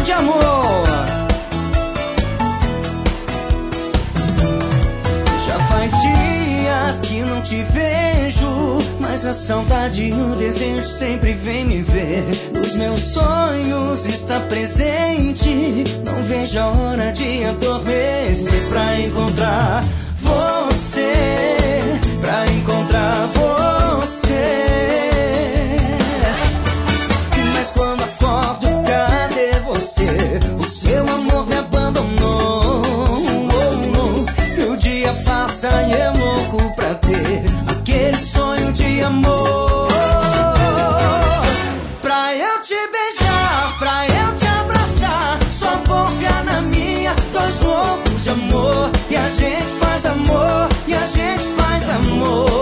de amor. Já faz dias que não te vejo, mas a saudade e o desejo sempre vem me ver. Nos meus sonhos está presente, não vejo a hora de adormecer pra encontrar você, pra encontrar você. Mas quando acordo, cadê você? O seu amor me abandonou. E o dia passa e é louco pra ter aquele sonho de amor. Pra eu te beijar, pra eu te abraçar, sua boca na minha, dois loucos de amor. E a gente faz amor, e a gente faz amor.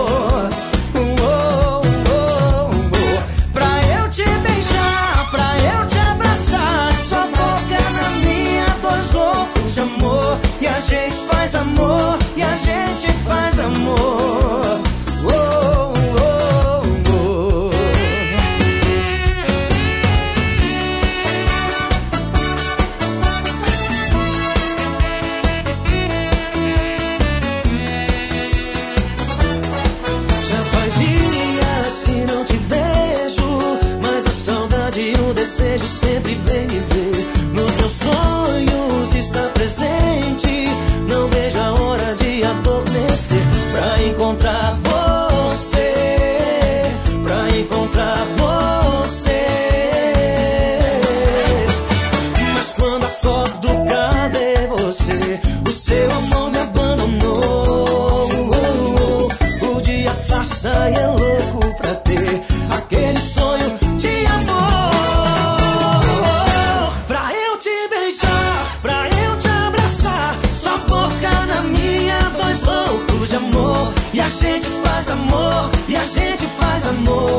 Pra eu te beijar, pra eu te abraçar, sua boca na minha, dois loucos de amor. E a gente faz amor, e a gente faz amor. Já faz dias que não te vejo, mas a saudade e o desejo sempre vem me ver. Nos meus sonhos está presente, não vejo a hora de adormecer pra encontrar você, pra encontrar você. Mas quando acordo, cadê você? O seu amor me abandonou. O dia passa e é louco pra ter aquele sonho de amor. Pra eu te beijar, pra eu te abraçar, sua boca na minha, dois loucos de amor. E a gente faz amor, e a gente faz amor.